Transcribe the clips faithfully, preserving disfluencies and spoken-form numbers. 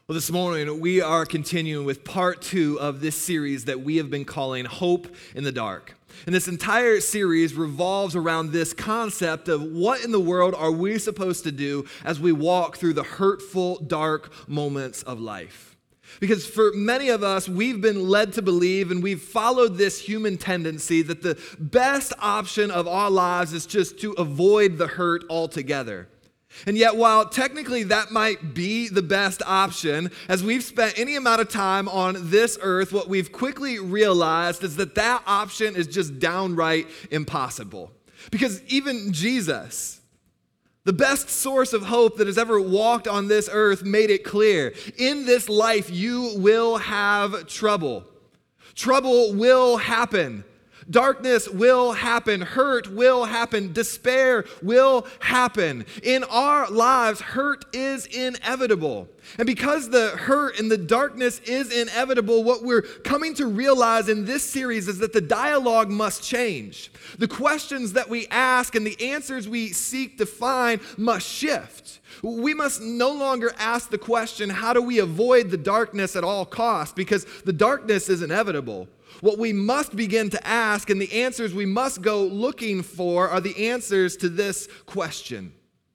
Well, this morning we are continuing with part two of this series that we have been calling Hope in the Dark. And this entire series revolves around this concept of what in the world are we supposed to do as we walk through the hurtful, dark moments of life. Because for many of us, we've been led to believe and we've followed this human tendency that the best option of our lives is just to avoid the hurt altogether. And yet, while technically that might be the best option, as we've spent any amount of time on this earth, what we've quickly realized is that that option is just downright impossible. Because even Jesus, the best source of hope that has ever walked on this earth, made it clear. In this life, you will have trouble. Trouble will happen. Darkness will happen. Hurt will happen. Despair will happen. In our lives, hurt is inevitable. And because the hurt and the darkness is inevitable, what we're coming to realize in this series is that the dialogue must change. The questions that we ask and the answers we seek to find must shift. We must no longer ask the question, how do we avoid the darkness at all costs? Because the darkness is inevitable. What we must begin to ask and the answers we must go looking for are the answers to this question.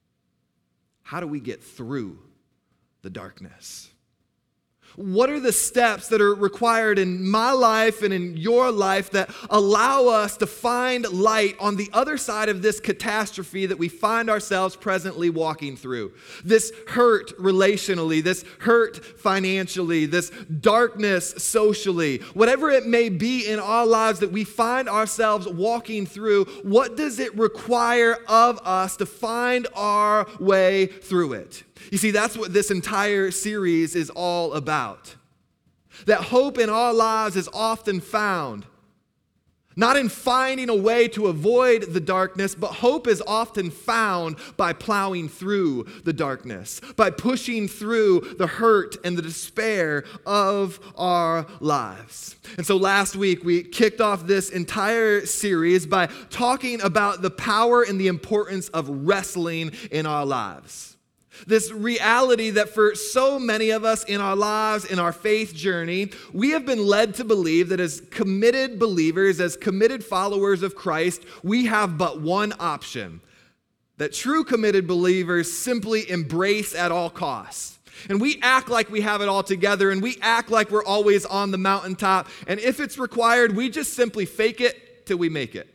How do we get through the darkness? What are the steps that are required in my life and in your life that allow us to find light on the other side of this catastrophe that we find ourselves presently walking through? This hurt relationally, this hurt financially, this darkness socially, whatever it may be in our lives that we find ourselves walking through, what does it require of us to find our way through it? You see, that's what this entire series is all about. That hope in our lives is often found not in finding a way to avoid the darkness, but hope is often found by plowing through the darkness, by pushing through the hurt and the despair of our lives. And so last week we kicked off this entire series by talking about the power and the importance of wrestling in our lives. This reality that for so many of us in our lives, in our faith journey, we have been led to believe that as committed believers, as committed followers of Christ, we have but one option. That true committed believers simply embrace at all costs. And we act like we have it all together, and we act like we're always on the mountaintop. And if it's required, we just simply fake it till we make it.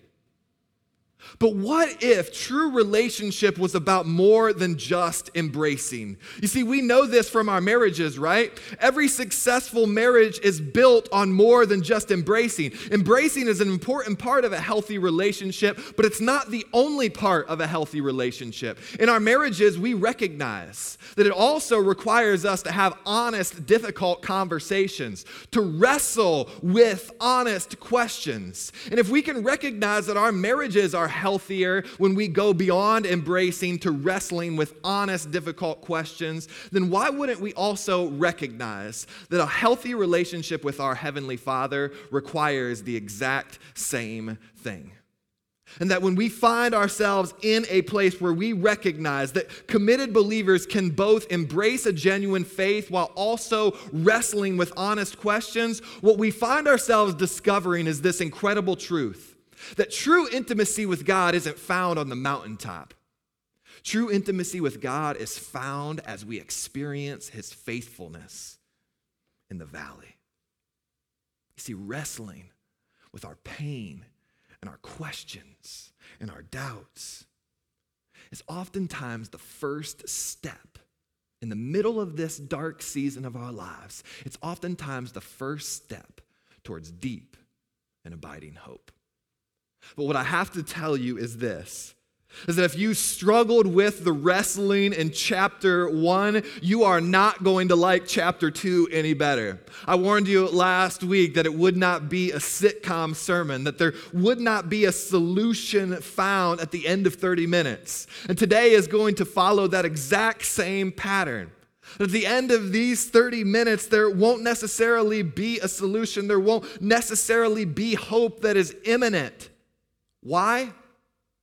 But what if true relationship was about more than just embracing? You see, we know this from our marriages, right? Every successful marriage is built on more than just embracing. Embracing is an important part of a healthy relationship, but it's not the only part of a healthy relationship. In our marriages, we recognize that it also requires us to have honest, difficult conversations, to wrestle with honest questions. And if we can recognize that our marriages are healthier when we go beyond embracing to wrestling with honest, difficult questions, then why wouldn't we also recognize that a healthy relationship with our Heavenly Father requires the exact same thing? And that when we find ourselves in a place where we recognize that committed believers can both embrace a genuine faith while also wrestling with honest questions, what we find ourselves discovering is this incredible truth. That true intimacy with God isn't found on the mountaintop. True intimacy with God is found as we experience His faithfulness in the valley. You see, wrestling with our pain and our questions and our doubts is oftentimes the first step in the middle of this dark season of our lives. It's oftentimes the first step towards deep and abiding hope. But what I have to tell you is this, is that if you struggled with the wrestling in chapter one, you are not going to like chapter two any better. I warned you last week that it would not be a sitcom sermon, that there would not be a solution found at the end of thirty minutes. And today is going to follow that exact same pattern. At the end of these thirty minutes, there won't necessarily be a solution. There won't necessarily be hope that is imminent. Why?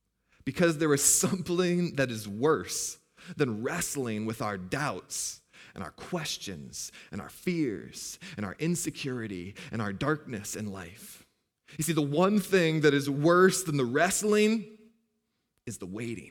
Because there is something that is worse than wrestling with our doubts and our questions and our fears and our insecurity and our darkness in life. You see, the one thing that is worse than the wrestling is the waiting.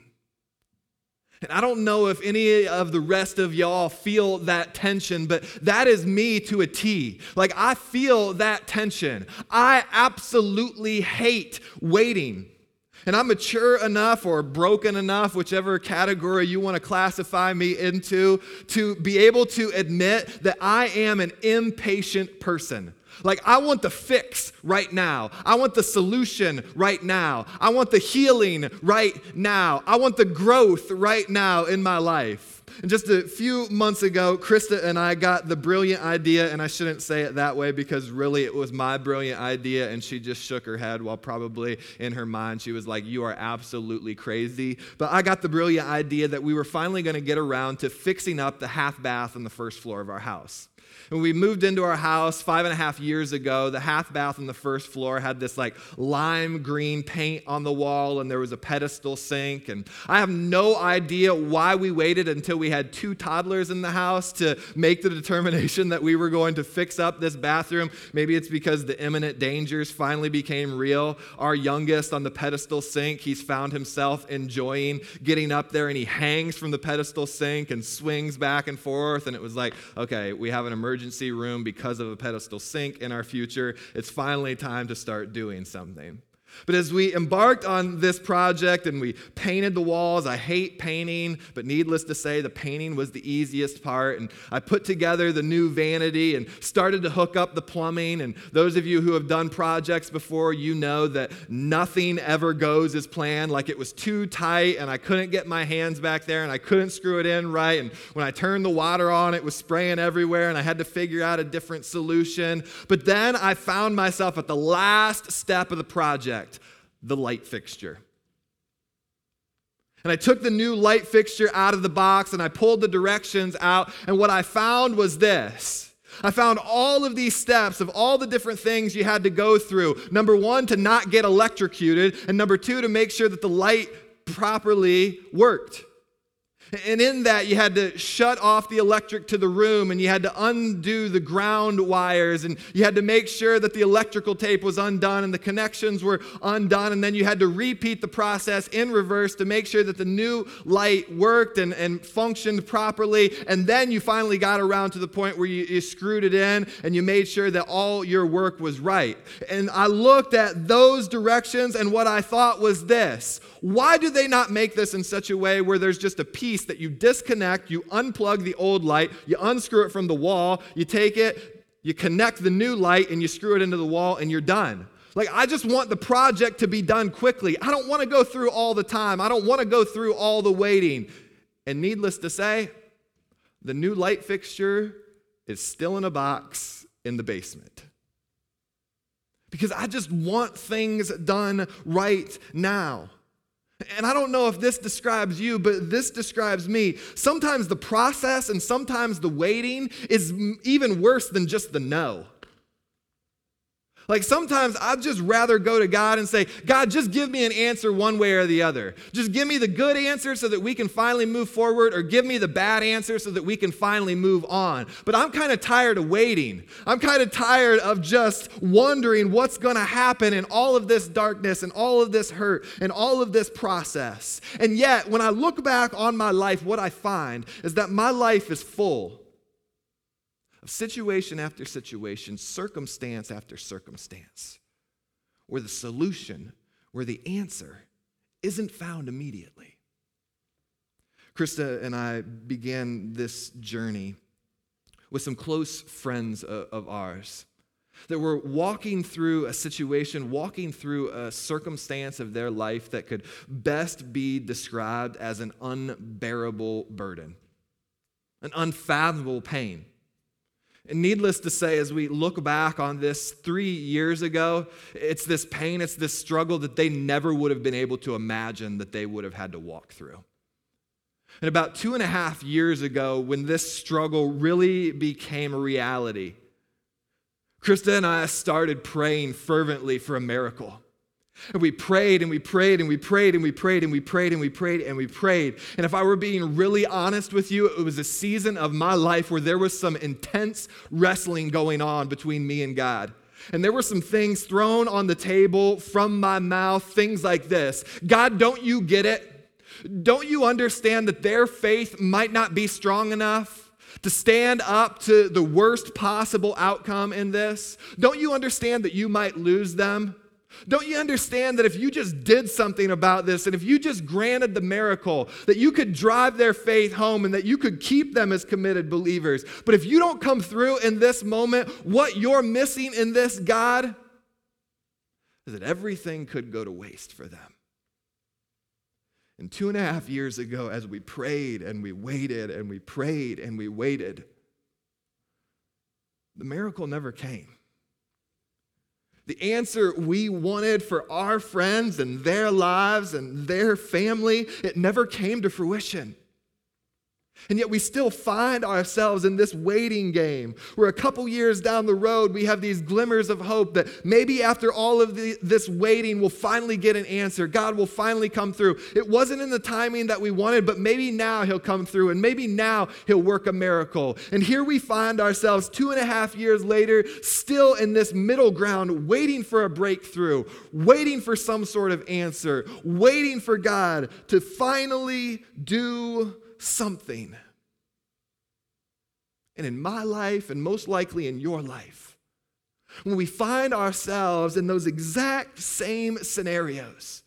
And I don't know if any of the rest of y'all feel that tension, but that is me to a T. Like, I feel that tension. I absolutely hate waiting. And I'm mature enough or broken enough, whichever category you want to classify me into, to be able to admit that I am an impatient person. Like, I want the fix right now. I want the solution right now. I want the healing right now. I want the growth right now in my life. And just a few months ago, Krista and I got the brilliant idea, and I shouldn't say it that way because really it was my brilliant idea, and she just shook her head while probably in her mind she was like, you are absolutely crazy. But I got the brilliant idea that we were finally going to get around to fixing up the half bath on the first floor of our house. When we moved into our house five and a half years ago, the half bath on the first floor had this like lime green paint on the wall, and there was a pedestal sink. And I have no idea why we waited until we had two toddlers in the house to make the determination that we were going to fix up this bathroom. Maybe it's because the imminent dangers finally became real. Our youngest on the pedestal sink, he's found himself enjoying getting up there, and he hangs from the pedestal sink and swings back and forth. And it was like, okay, we have an emergency emergency room because of a pedestal sink in our future. It's finally time to start doing something. But as we embarked on this project and we painted the walls, I hate painting, but needless to say, the painting was the easiest part. And I put together the new vanity and started to hook up the plumbing. And those of you who have done projects before, you know that nothing ever goes as planned. Like, it was too tight and I couldn't get my hands back there and I couldn't screw it in right. And when I turned the water on, it was spraying everywhere and I had to figure out a different solution. But then I found myself at the last step of the project. The light fixture. And I took the new light fixture out of the box and I pulled the directions out, and what I found was this. I found all of these steps of all the different things you had to go through. Number one, to not get electrocuted, and number two, to make sure that the light properly worked. And in that, you had to shut off the electric to the room, and you had to undo the ground wires, and you had to make sure that the electrical tape was undone and the connections were undone, and then you had to repeat the process in reverse to make sure that the new light worked and, and functioned properly, and then you finally got around to the point where you, you screwed it in and you made sure that all your work was right. And I looked at those directions, and what I thought was this: why do they not make this in such a way where there's just a piece that you disconnect, you unplug the old light, you unscrew it from the wall, you take it, you connect the new light, and you screw it into the wall, and you're done? Like, I just want the project to be done quickly. I don't want to go through all the time. I don't want to go through all the waiting. And needless to say, the new light fixture is still in a box in the basement. Because I just want things done right now. And I don't know if this describes you, but this describes me. Sometimes the process and sometimes the waiting is even worse than just the no. Like, sometimes I'd just rather go to God and say, God, just give me an answer one way or the other. Just give me the good answer so that we can finally move forward, or give me the bad answer so that we can finally move on. But I'm kind of tired of waiting. I'm kind of tired of just wondering what's going to happen in all of this darkness and all of this hurt and all of this process. And yet, when I look back on my life, what I find is that my life is full of situation after situation, circumstance after circumstance, where the solution, where the answer isn't found immediately. Krista and I began this journey with some close friends of ours that were walking through a situation, walking through a circumstance of their life that could best be described as an unbearable burden, an unfathomable pain. And needless to say, as we look back on this three years ago, it's this pain, it's this struggle that they never would have been able to imagine that they would have had to walk through. And about two and a half years ago, when this struggle really became a reality, Krista and I started praying fervently for a miracle. And we prayed and we prayed and we prayed and we prayed and we prayed and we prayed and we prayed. And if I were being really honest with you, it was a season of my life where there was some intense wrestling going on between me and God. And there were some things thrown on the table from my mouth, things like this. God, don't you get it? Don't you understand that their faith might not be strong enough to stand up to the worst possible outcome in this? Don't you understand that you might lose them? Don't you understand that if you just did something about this and if you just granted the miracle, that you could drive their faith home and that you could keep them as committed believers? But if you don't come through in this moment, what you're missing in this, God, is that everything could go to waste for them. And two and a half years ago, as we prayed and we waited and we prayed and we waited, the miracle never came. The answer we wanted for our friends and their lives and their family, it never came to fruition. And yet we still find ourselves in this waiting game where a couple years down the road, we have these glimmers of hope that maybe after all of the, this waiting, we'll finally get an answer. God will finally come through. It wasn't in the timing that we wanted, but maybe now he'll come through and maybe now he'll work a miracle. And here we find ourselves two and a half years later, still in this middle ground, waiting for a breakthrough, waiting for some sort of answer, waiting for God to finally do something. And in my life, and most likely in your life, when we find ourselves in those exact same scenarios,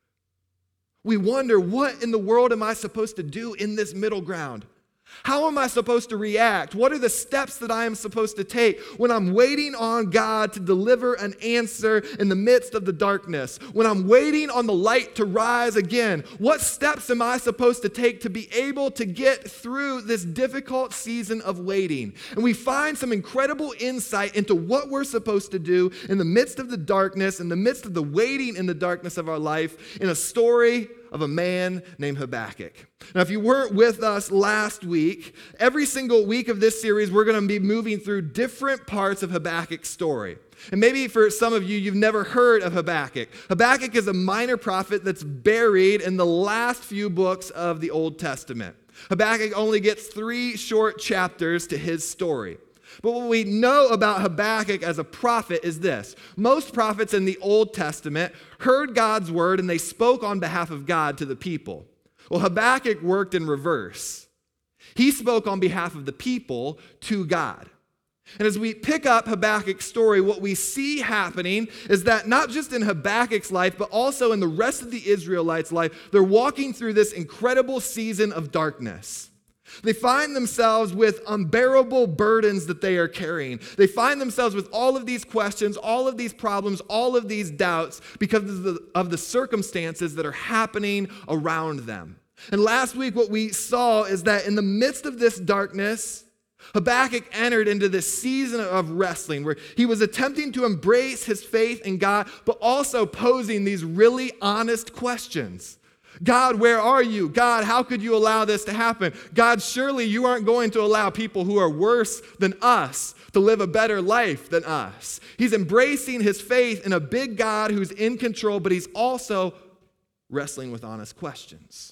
we wonder, what in the world am I supposed to do in this middle ground? How am I supposed to react? What are the steps that I am supposed to take when I'm waiting on God to deliver an answer in the midst of the darkness? When I'm waiting on the light to rise again, what steps am I supposed to take to be able to get through this difficult season of waiting? And we find some incredible insight into what we're supposed to do in the midst of the darkness, in the midst of the waiting in the darkness of our life, in a story of a man named Habakkuk. Now, if you weren't with us last week, every single week of this series, we're going to be moving through different parts of Habakkuk's story. And maybe for some of you, you've never heard of Habakkuk. Habakkuk is a minor prophet that's buried in the last few books of the Old Testament. Habakkuk only gets three short chapters to his story. But what we know about Habakkuk as a prophet is this. Most prophets in the Old Testament heard God's word and they spoke on behalf of God to the people. Well, Habakkuk worked in reverse. He spoke on behalf of the people to God. And as we pick up Habakkuk's story, what we see happening is that not just in Habakkuk's life, but also in the rest of the Israelites' life, they're walking through this incredible season of darkness. They find themselves with unbearable burdens that they are carrying. They find themselves with all of these questions, all of these problems, all of these doubts because of the, of the circumstances that are happening around them. And last week what we saw is that in the midst of this darkness, Habakkuk entered into this season of wrestling where he was attempting to embrace his faith in God, but also posing these really honest questions. God, where are you? God, how could you allow this to happen? God, surely you aren't going to allow people who are worse than us to live a better life than us. He's embracing his faith in a big God who's in control, but he's also wrestling with honest questions.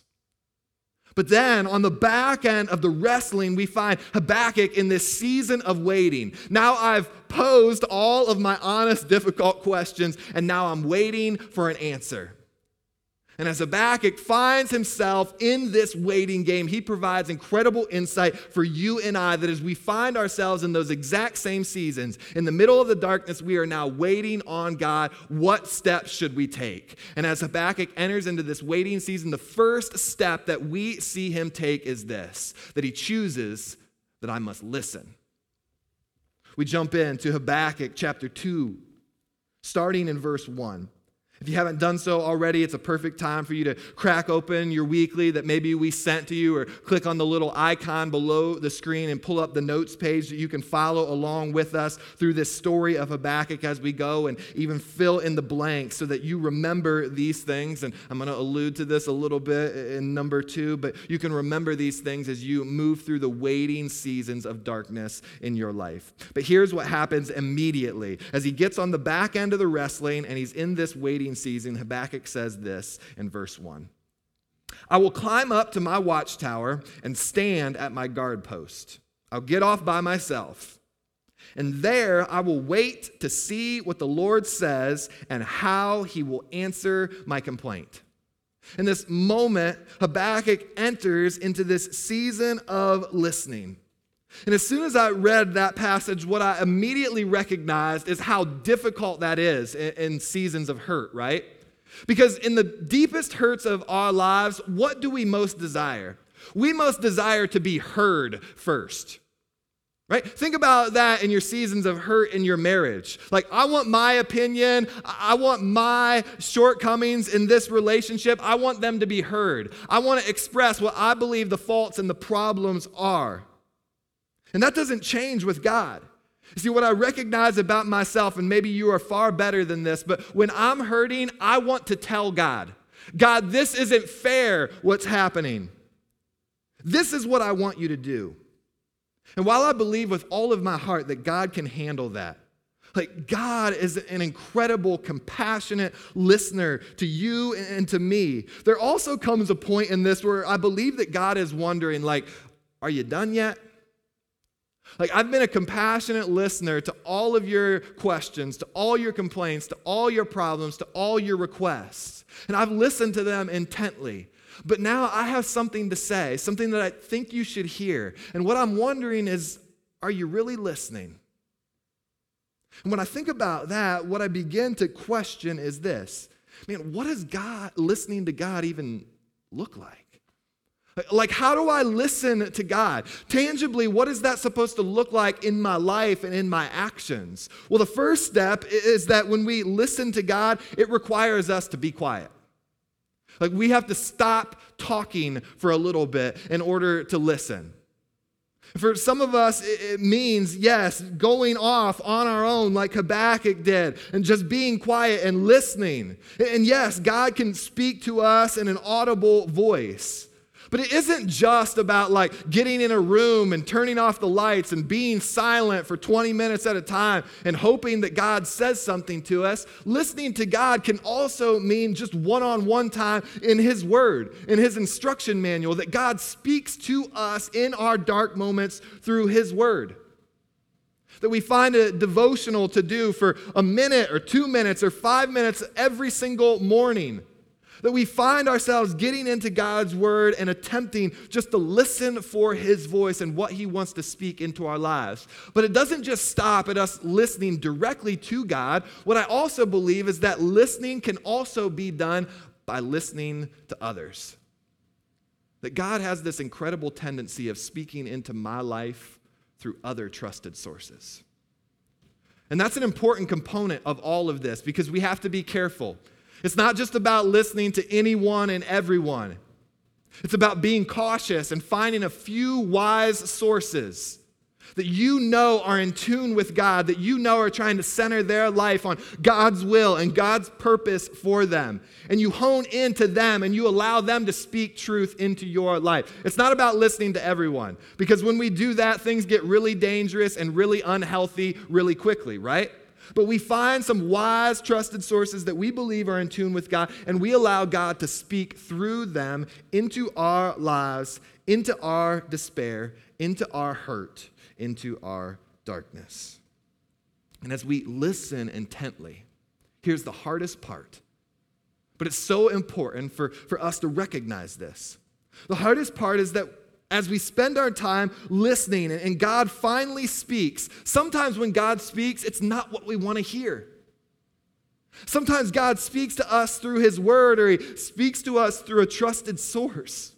But then on the back end of the wrestling, we find Habakkuk in this season of waiting. Now I've posed all of my honest, difficult questions, and now I'm waiting for an answer. And as Habakkuk finds himself in this waiting game, he provides incredible insight for you and I that as we find ourselves in those exact same seasons, in the middle of the darkness, we are now waiting on God. What steps should we take? And as Habakkuk enters into this waiting season, the first step that we see him take is this, that he chooses that I must listen. We jump into Habakkuk chapter two, starting in verse one. If you haven't done so already, it's a perfect time for you to crack open your weekly that maybe we sent to you, or click on the little icon below the screen and pull up the notes page that you can follow along with us through this story of Habakkuk as we go, and even fill in the blanks so that you remember these things. And I'm going to allude to this a little bit in number two, but you can remember these things as you move through the waiting seasons of darkness in your life. But here's what happens immediately. As he gets on the back end of the wrestling and he's in this waiting waiting season, Habakkuk says this in verse one. I will climb up to my watchtower and stand at my guard post. I'll get off by myself. And there I will wait to see what the Lord says and how he will answer my complaint. In this moment, Habakkuk enters into this season of listening. And as soon as I read that passage, what I immediately recognized is how difficult that is in, in seasons of hurt, right? Because in the deepest hurts of our lives, what do we most desire? We most desire to be heard first. Right? Think about that in your seasons of hurt in your marriage. Like, I want my opinion. I want my shortcomings in this relationship. I want them to be heard. I want to express what I believe the faults and the problems are. And that doesn't change with God. You see, what I recognize about myself, and maybe you are far better than this, but when I'm hurting, I want to tell God, God, this isn't fair what's happening. This is what I want you to do. And while I believe with all of my heart that God can handle that, like God is an incredible, compassionate listener to you and to me, there also comes a point in this where I believe that God is wondering, like, are you done yet? Like, I've been a compassionate listener to all of your questions, to all your complaints, to all your problems, to all your requests. And I've listened to them intently. But now I have something to say, something that I think you should hear. And what I'm wondering is, are you really listening? And when I think about that, what I begin to question is this. Man, what does God, listening to God even look like? Like, how do I listen to God? Tangibly, what is that supposed to look like in my life and in my actions? Well, the first step is that when we listen to God, it requires us to be quiet. Like, we have to stop talking for a little bit in order to listen. For some of us, it means, yes, going off on our own like Habakkuk did and just being quiet and listening. And yes, God can speak to us in an audible voice. But it isn't just about like getting in a room and turning off the lights and being silent for twenty minutes at a time and hoping that God says something to us. Listening to God can also mean just one-on-one time in His Word, in His instruction manual, that God speaks to us in our dark moments through His Word. That we find a devotional to do for a minute or two minutes or five minutes every single morning. That we find ourselves getting into God's Word and attempting just to listen for His voice and what He wants to speak into our lives. But it doesn't just stop at us listening directly to God. What I also believe is that listening can also be done by listening to others. That God has this incredible tendency of speaking into my life through other trusted sources. And that's an important component of all of this because we have to be careful. It's not just about listening to anyone and everyone. It's about being cautious and finding a few wise sources that you know are in tune with God, that you know are trying to center their life on God's will and God's purpose for them. And you hone into them and you allow them to speak truth into your life. It's not about listening to everyone, because when we do that, things get really dangerous and really unhealthy really quickly, right? But we find some wise, trusted sources that we believe are in tune with God, and we allow God to speak through them into our lives, into our despair, into our hurt, into our darkness. And as we listen intently, here's the hardest part. But it's so important for, for us to recognize this. The hardest part is that as we spend our time listening and God finally speaks, sometimes when God speaks, it's not what we want to hear. Sometimes God speaks to us through His Word, or He speaks to us through a trusted source.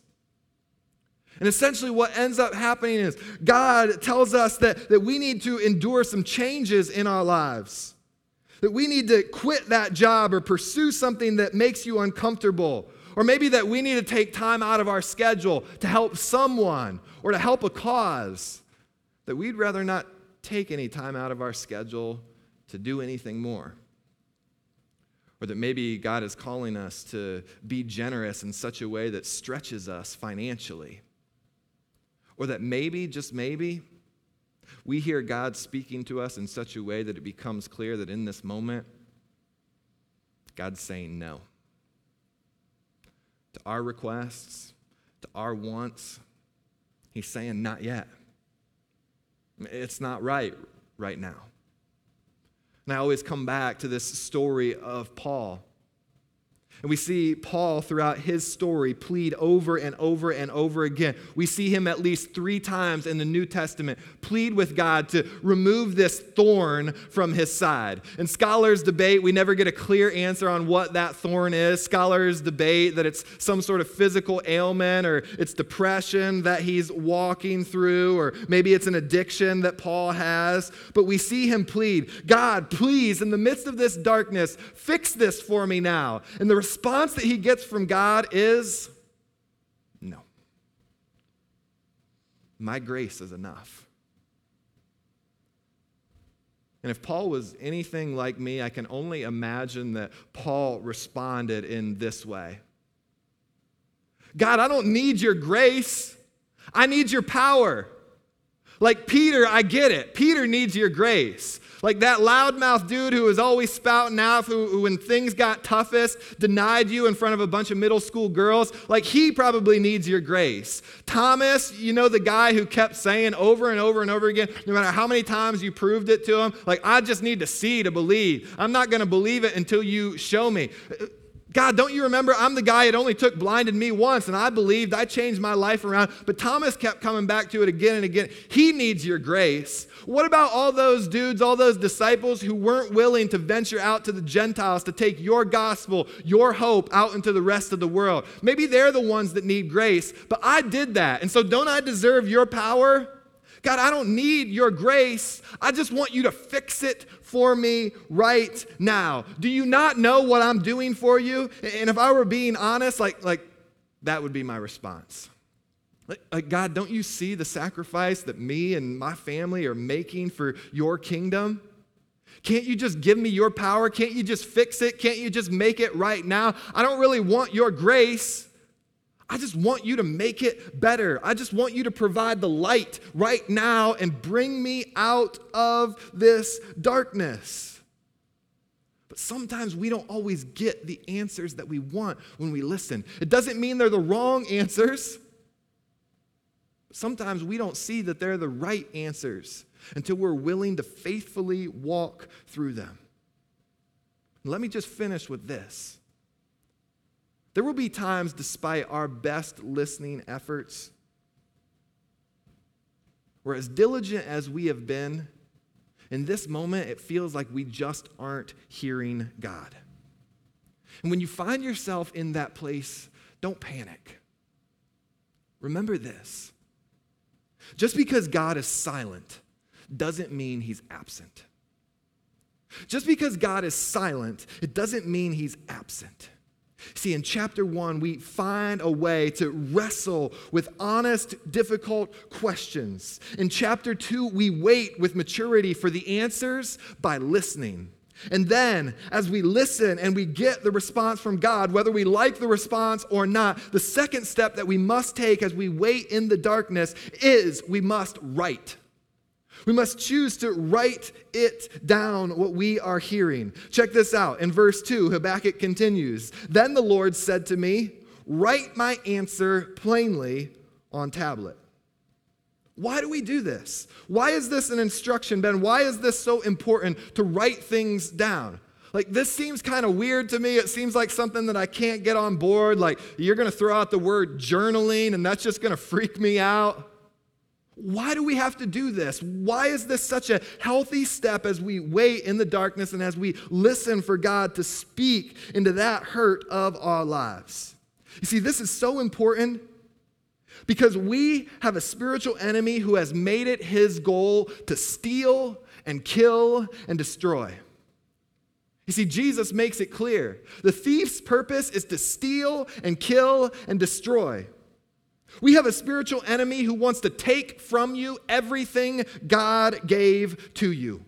And essentially what ends up happening is God tells us that, that we need to endure some changes in our lives. That we need to quit that job or pursue something that makes you uncomfortable. Or maybe that we need to take time out of our schedule to help someone or to help a cause. That we'd rather not take any time out of our schedule to do anything more. Or that maybe God is calling us to be generous in such a way that stretches us financially. Or that maybe, just maybe, we hear God speaking to us in such a way that it becomes clear that in this moment, God's saying no. To our requests, to our wants, he's saying not yet. It's not right right now. And I always come back to this story of Paul. And we see Paul throughout his story plead over and over and over again. We see him at least three times in the New Testament plead with God to remove this thorn from his side. And scholars debate, we never get a clear answer on what that thorn is. Scholars debate that it's some sort of physical ailment, or it's depression that he's walking through, or maybe it's an addiction that Paul has. But we see him plead, God, please, in the midst of this darkness, fix this for me now. And the response that he gets from God is, no. My grace is enough. And if Paul was anything like me, I can only imagine that Paul responded in this way. God, I don't need your grace. I need your power. Like Peter, I get it. Peter needs your grace. Like that loudmouth dude who was always spouting out, who, who when things got toughest, denied you in front of a bunch of middle school girls. Like he probably needs your grace. Thomas, you know, the guy who kept saying over and over and over again, no matter how many times you proved it to him, like, I just need to see to believe. I'm not going to believe it until you show me. God, don't you remember I'm the guy it only took blinded me once, and I believed, I changed my life around. But Thomas kept coming back to it again and again. He needs your grace. What about all those dudes, all those disciples who weren't willing to venture out to the Gentiles to take your gospel, your hope out into the rest of the world? Maybe they're the ones that need grace, but I did that. And so don't I deserve your power? God, I don't need your grace. I just want you to fix it for me right now. Do you not know what I'm doing for you? And if I were being honest, like, like that would be my response. Like, like, God, don't you see the sacrifice that me and my family are making for your kingdom? Can't you just give me your power? Can't you just fix it? Can't you just make it right now? I don't really want your grace. I just want you to make it better. I just want you to provide the light right now and bring me out of this darkness. But sometimes we don't always get the answers that we want when we listen. It doesn't mean they're the wrong answers. Sometimes we don't see that they're the right answers until we're willing to faithfully walk through them. Let me just finish with this. There will be times, despite our best listening efforts, where as diligent as we have been, in this moment, it feels like we just aren't hearing God. And when you find yourself in that place, don't panic. Remember this. Just because God is silent doesn't mean he's absent. Just because God is silent, it doesn't mean he's absent. See, in chapter one, we find a way to wrestle with honest, difficult questions. In chapter two, we wait with maturity for the answers by listening. And then, as we listen and we get the response from God, whether we like the response or not, the second step that we must take as we wait in the darkness is we must write. We must choose to write it down, what we are hearing. Check this out. In verse two, Habakkuk continues, "Then the Lord said to me, write my answer plainly on tablet." Why do we do this? Why is this an instruction, Ben? Why is this so important to write things down? Like, this seems kind of weird to me. It seems like something that I can't get on board. Like, you're going to throw out the word journaling, and that's just going to freak me out. Why do we have to do this? Why is this such a healthy step as we wait in the darkness and as we listen for God to speak into that hurt of our lives? You see, this is so important because we have a spiritual enemy who has made it his goal to steal and kill and destroy. You see, Jesus makes it clear. The thief's purpose is to steal and kill and destroy. We have a spiritual enemy who wants to take from you everything God gave to you.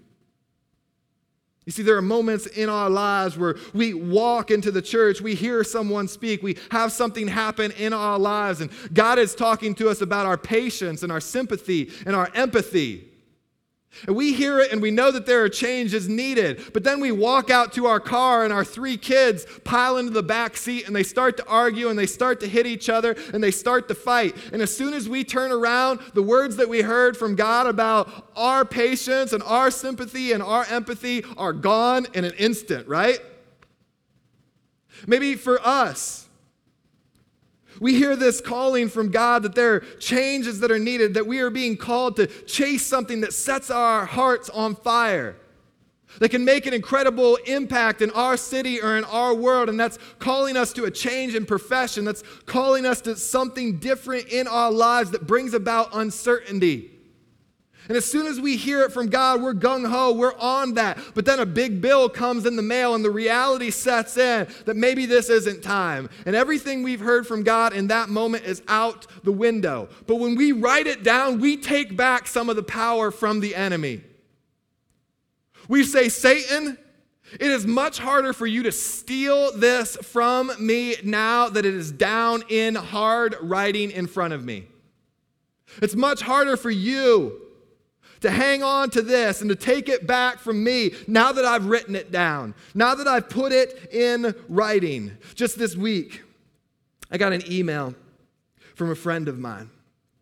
You see, there are moments in our lives where we walk into the church, we hear someone speak, we have something happen in our lives, and God is talking to us about our patience and our sympathy and our empathy. And we hear it and we know that there are changes needed. But then we walk out to our car and our three kids pile into the back seat and they start to argue and they start to hit each other and they start to fight. And as soon as we turn around, the words that we heard from God about our patience and our sympathy and our empathy are gone in an instant, right? Maybe for us, we hear this calling from God that there are changes that are needed, that we are being called to chase something that sets our hearts on fire, that can make an incredible impact in our city or in our world, and that's calling us to a change in profession, that's calling us to something different in our lives that brings about uncertainty. And as soon as we hear it from God, we're gung-ho, we're on that. But then a big bill comes in the mail and the reality sets in that maybe this isn't time. And everything we've heard from God in that moment is out the window. But when we write it down, we take back some of the power from the enemy. We say, Satan, it is much harder for you to steal this from me now that it is down in hard writing in front of me. It's much harder for you to hang on to this and to take it back from me now that I've written it down, now that I've put it in writing. Just this week, I got an email from a friend of mine.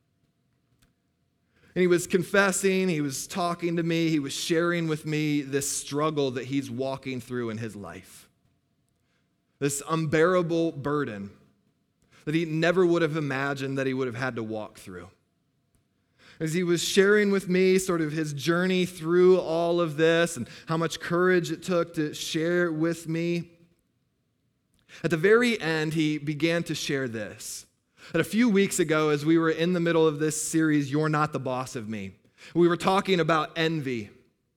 And he was confessing, he was talking to me, he was sharing with me this struggle that he's walking through in his life. This unbearable burden that he never would have imagined that he would have had to walk through. As he was sharing with me sort of his journey through all of this and how much courage it took to share with me, at the very end, he began to share this. That a few weeks ago, as we were in the middle of this series, You're Not the Boss of Me, we were talking about envy.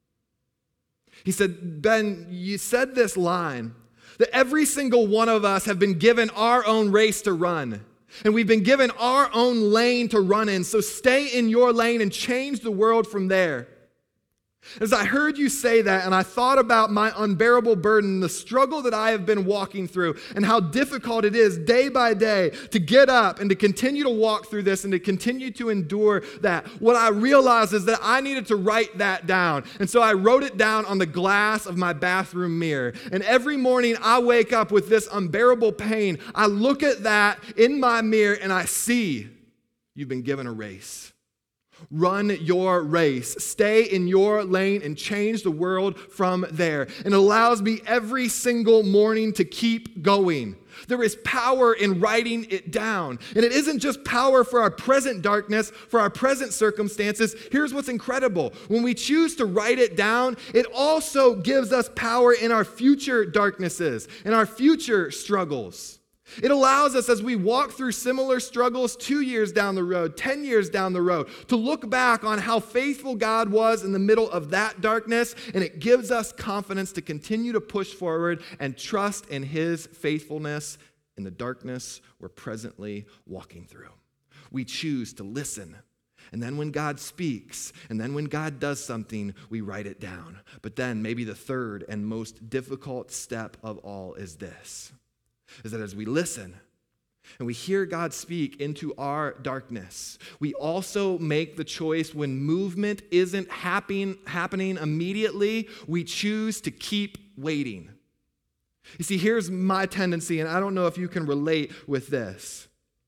He said, Ben, you said this line, that every single one of us have been given our own race to run. And we've been given our own lane to run in. So stay in your lane and change the world from there. As I heard you say that and I thought about my unbearable burden, the struggle that I have been walking through and how difficult it is day by day to get up and to continue to walk through this and to continue to endure that, what I realized is that I needed to write that down. And so I wrote it down on the glass of my bathroom mirror. And every morning I wake up with this unbearable pain. I look at that in my mirror and I see you've been given a race. Run your race. Stay in your lane and change the world from there. And it allows me every single morning to keep going. There is power in writing it down. And it isn't just power for our present darkness, for our present circumstances. Here's what's incredible. When we choose to write it down, it also gives us power in our future darknesses, in our future struggles. It allows us, as we walk through similar struggles two years down the road, ten years down the road, to look back on how faithful God was in the middle of that darkness, and it gives us confidence to continue to push forward and trust in His faithfulness in the darkness we're presently walking through. We choose to listen. And then when God speaks, and then when God does something, we write it down. But then maybe the third and most difficult step of all is this. Is that as we listen and we hear God speak into our darkness, we also make the choice when movement isn't happening, happening immediately, we choose to keep waiting. You see, here's my tendency, and I don't know if you can relate with this.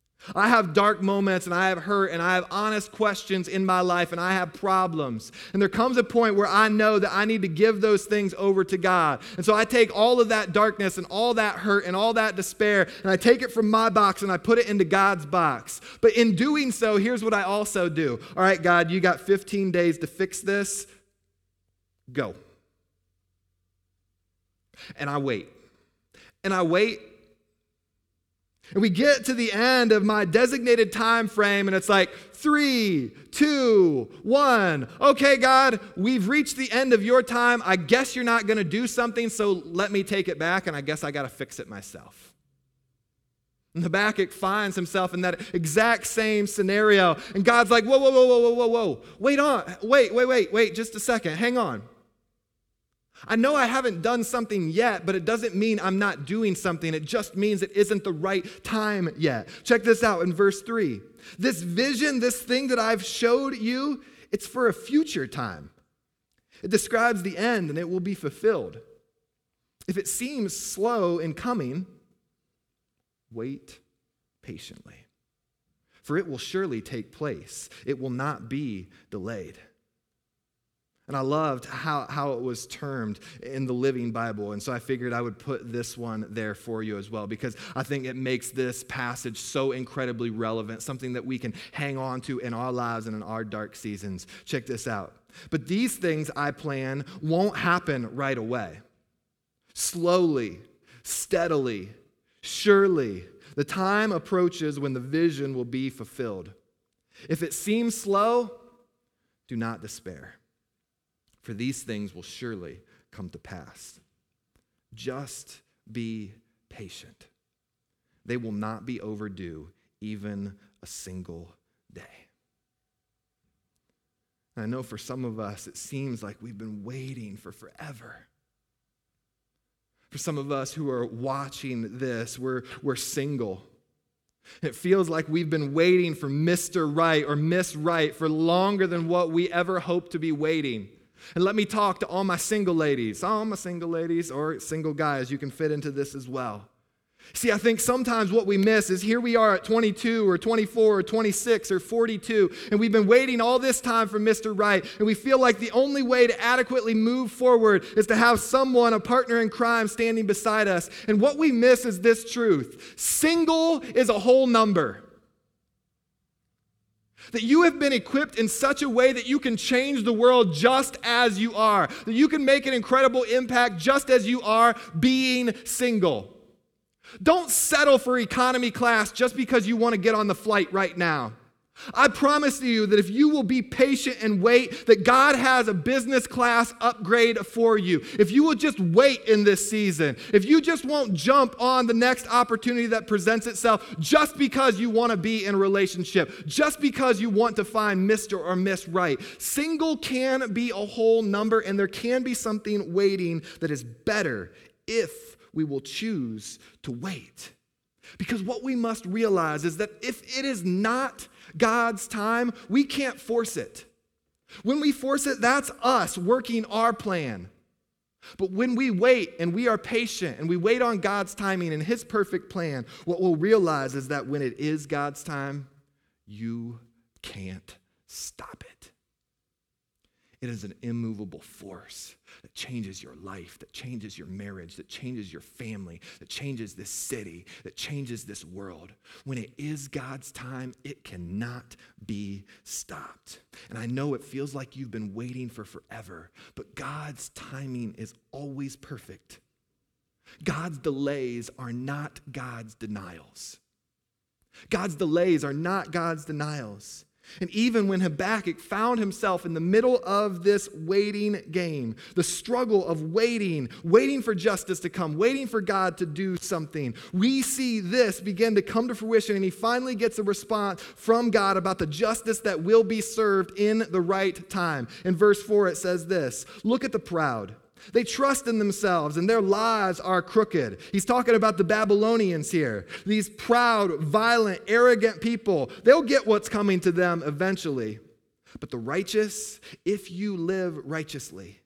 I have dark moments, and I have hurt, and I have honest questions in my life, and I have problems. And there comes a point where I know that I need to give those things over to God. And so I take all of that darkness and all that hurt and all that despair, and I take it from my box and I put it into God's box. But in doing so, here's what I also do. All right, God, you got fifteen days to fix this. Go. And I wait. And I wait. And we get to the end of my designated time frame, and it's like three, two, one. Okay, God, we've reached the end of your time. I guess you're not going to do something, so let me take it back, and I guess I got to fix it myself. And Habakkuk finds himself in that exact same scenario, and God's like, whoa, whoa, whoa, whoa, whoa, whoa, whoa. Wait on. Wait, wait, wait, wait, just a second. Hang on. I know I haven't done something yet, but it doesn't mean I'm not doing something. It just means it isn't the right time yet. Check this out in verse three. This vision, this thing that I've showed you, it's for a future time. It describes the end, and it will be fulfilled. If it seems slow in coming, wait patiently, for it will surely take place. It will not be delayed. And I loved how, how it was termed in the Living Bible, and so I figured I would put this one there for you as well, because I think it makes this passage so incredibly relevant, something that we can hang on to in our lives and in our dark seasons. Check this out. But these things I plan won't happen right away. Slowly, steadily, surely, the time approaches when the vision will be fulfilled. If it seems slow, do not despair, for these things will surely come to pass. Just be patient. They will not be overdue even a single day. And I know for some of us, it seems like we've been waiting for forever. For some of us who are watching this, we're, we're single. It feels like we've been waiting for Mister Right or Miss Right for longer than what we ever hoped to be waiting. And let me talk to all my single ladies, all my single ladies or single guys, you can fit into this as well. See, I think sometimes what we miss is here we are at twenty-two or twenty-four or twenty-six or forty-two, and we've been waiting all this time for Mister Right, and we feel like the only way to adequately move forward is to have someone, a partner in crime, standing beside us. And what we miss is this truth. Single is a whole number. That you have been equipped in such a way that you can change the world just as you are. That you can make an incredible impact just as you are being single. Don't settle for economy class just because you want to get on the flight right now. I promise you that if you will be patient and wait, that God has a business class upgrade for you. If you will just wait in this season, if you just won't jump on the next opportunity that presents itself just because you want to be in a relationship, just because you want to find Mister or Miss Right. Single can be a whole number, and there can be something waiting that is better if we will choose to wait. Because what we must realize is that if it is not God's time, we can't force it. When we force it, that's us working our plan. But when we wait and we are patient and we wait on God's timing and His perfect plan, what we'll realize is that when it is God's time, you can't stop it. It is an immovable force that changes your life, that changes your marriage, that changes your family, that changes this city, that changes this world. When it is God's time, it cannot be stopped. And I know it feels like you've been waiting for forever, but God's timing is always perfect. God's delays are not God's denials. God's delays are not God's denials. And even when Habakkuk found himself in the middle of this waiting game, the struggle of waiting, waiting for justice to come, waiting for God to do something, we see this begin to come to fruition, and he finally gets a response from God about the justice that will be served in the right time. In verse four, it says this, "Look at the proud. They trust in themselves, and their lives are crooked." He's talking about the Babylonians here. These proud, violent, arrogant people. They'll get what's coming to them eventually. But the righteous, if you live righteously,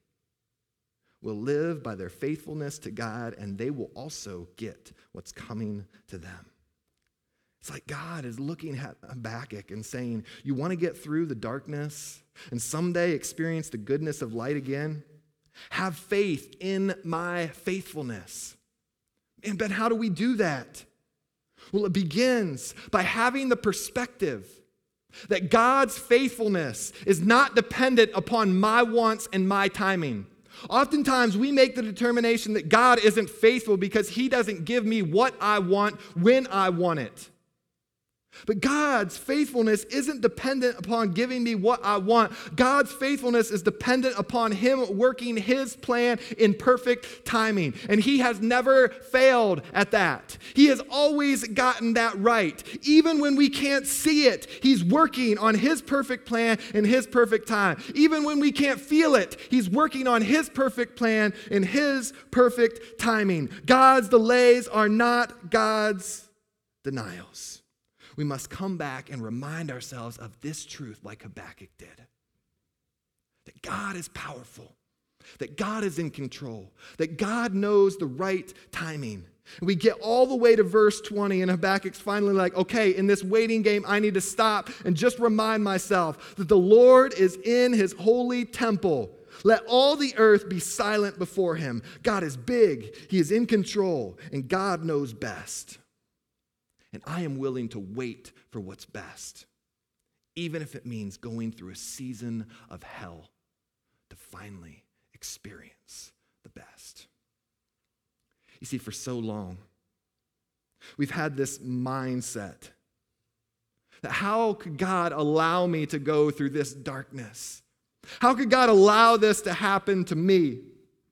will live by their faithfulness to God, and they will also get what's coming to them. It's like God is looking at Habakkuk and saying, you want to get through the darkness and someday experience the goodness of light again? Have faith in my faithfulness. And Ben, how do we do that? Well, it begins by having the perspective that God's faithfulness is not dependent upon my wants and my timing. Oftentimes, we make the determination that God isn't faithful because He doesn't give me what I want when I want it. But God's faithfulness isn't dependent upon giving me what I want. God's faithfulness is dependent upon Him working His plan in perfect timing. And He has never failed at that. He has always gotten that right. Even when we can't see it, He's working on His perfect plan in His perfect time. Even when we can't feel it, He's working on His perfect plan in His perfect timing. God's delays are not God's denials. We must come back and remind ourselves of this truth like Habakkuk did. That God is powerful. that God is in control, that God knows the right timing. We get all the way to verse twenty, and Habakkuk's finally like, okay, in this waiting game, I need to stop and just remind myself that the Lord is in his holy temple. Let all the earth be silent before him. God is big, he is in control, and God knows best. And I am willing to wait for what's best, even if it means going through a season of hell to finally experience the best. You see, for so long, we've had this mindset that how could God allow me to go through this darkness? How could God allow this to happen to me?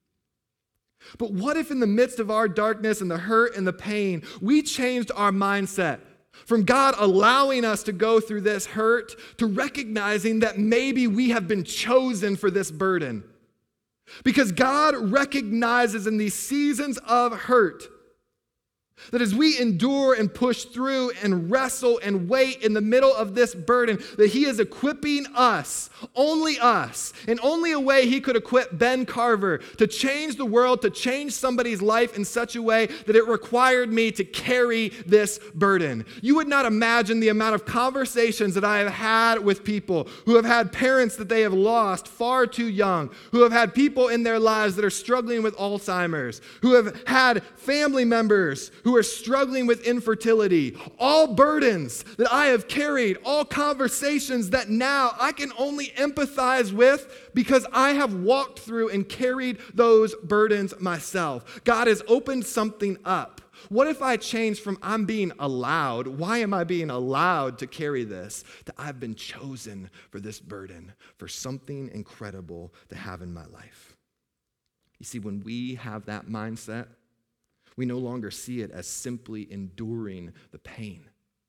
But what if in the midst of our darkness and the hurt and the pain, we changed our mindset from God allowing us to go through this hurt to recognizing that maybe we have been chosen for this burden? Because God recognizes in these seasons of hurt that as we endure and push through and wrestle and wait in the middle of this burden, that he is equipping us, only us, in only a way he could equip Ben Carver to change the world, to change somebody's life in such a way that it required me to carry this burden. You would not imagine the amount of conversations that I have had with people who have had parents that they have lost far too young, who have had people in their lives that are struggling with Alzheimer's, who have had family members who are struggling with infertility, all burdens that I have carried, all conversations that now I can only empathize with because I have walked through and carried those burdens myself. God has opened something up. What if I change from I'm being allowed, why am I being allowed to carry this, to I've been chosen for this burden, for something incredible to have in my life? You see, when we have that mindset, we no longer see it as simply enduring the pain.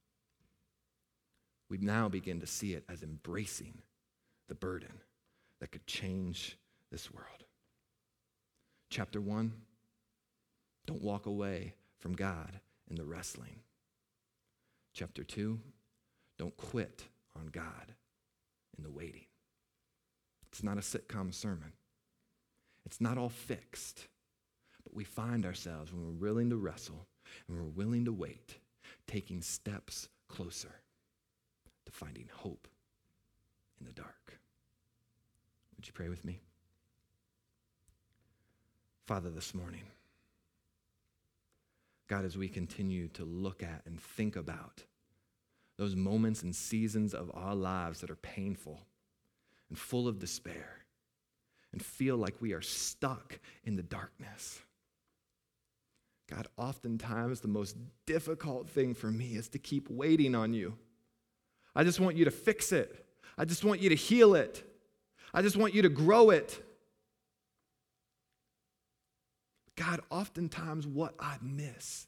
We now begin to see it as embracing the burden that could change this world. Chapter one, don't walk away from God in the wrestling. Chapter two, don't quit on God in the waiting. It's not a sitcom sermon. It's not all fixed. But we find ourselves, when we're willing to wrestle and we're willing to wait, taking steps closer to finding hope in the dark. Would you pray with me? Father, this morning, God, as we continue to look at and think about those moments and seasons of our lives that are painful and full of despair and feel like we are stuck in the darkness, God, oftentimes the most difficult thing for me is to keep waiting on you. I just want you to fix it. I just want you to heal it. I just want you to grow it. God, oftentimes what I miss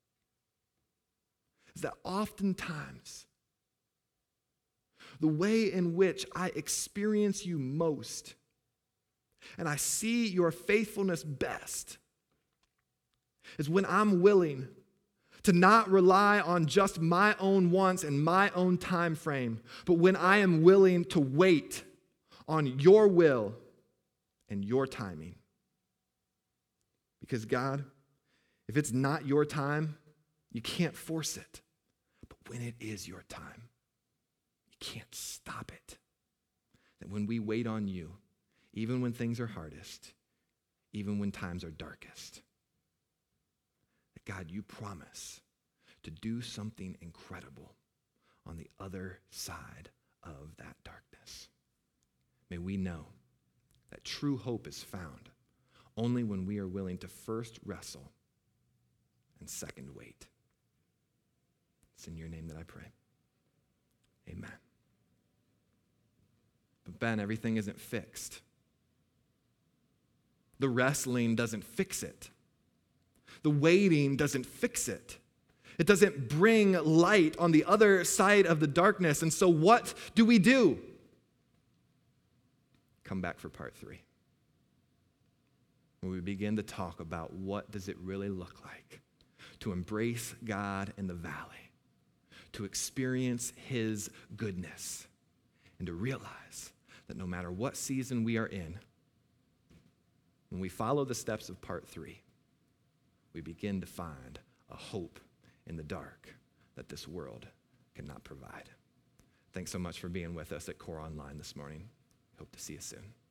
is that oftentimes the way in which I experience you most and I see your faithfulness best is when I'm willing to not rely on just my own wants and my own time frame, but when I am willing to wait on your will and your timing. Because God, if it's not your time, you can't force it. But when it is your time, you can't stop it. That when we wait on you, even when things are hardest, even when times are darkest, that God, you promise to do something incredible on the other side of that darkness. May we know that true hope is found only when we are willing to first wrestle and second wait. It's in your name that I pray. Amen. But Ben, everything isn't fixed. The wrestling doesn't fix it. The waiting doesn't fix it. It doesn't bring light on the other side of the darkness. And so what do we do? Come back for part three, where we begin to talk about what does it really look like to embrace God in the valley, to experience his goodness, and to realize that no matter what season we are in, when we follow the steps of part three, we begin to find a hope in the dark that this world cannot provide. Thanks so much for being with us at Core Online this morning. Hope to see you soon.